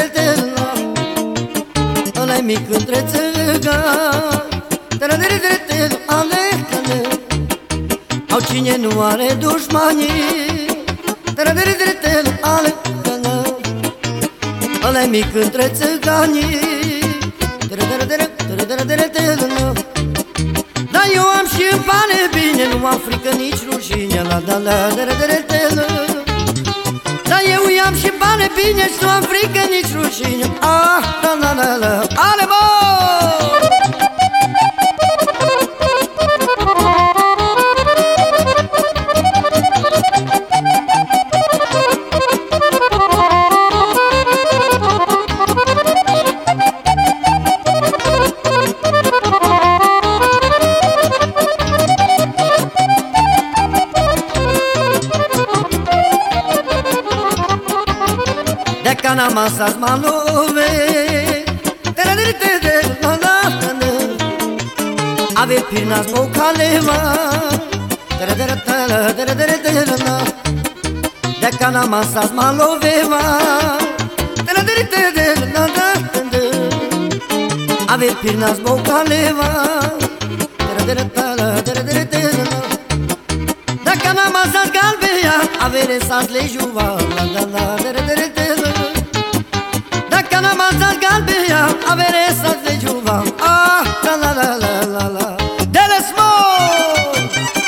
ăla-i mic între țăgani. Au cine nu are dușmanii. Ăla-i mic între țăganii. Dar eu am și în pane bine, nu am frică nici rușine. Dar eu i-am și bani bine și nu am frică nici rușine. Ale, bă! De cana masa smalove, ave pirna zbocaleva, de cana masa smaloveva, ave pirna zbocaleva, de cana masa galbea, avere sas lejuva. Dacă n-am azat galbea, avere să se juva. La de la small.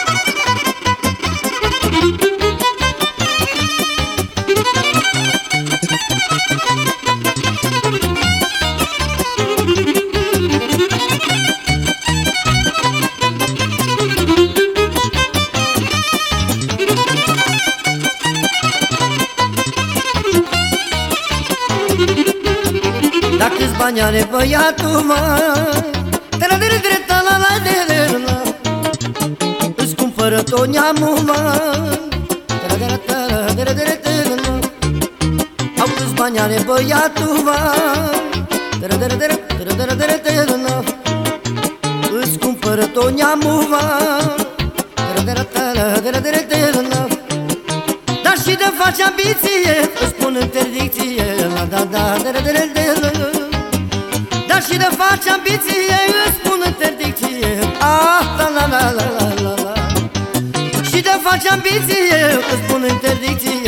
Dacă-ți bani are băiatul, măi, îți cumpără tot neamul, măi. Au câți bani are băiatul, măi, îți cumpără tot neamul, măi. Dar și de faci ambiție, îți pun interdicție. Dar și de faci ambiție, îți pun interdicție. Și de faci ambiție, îți pun interdicție.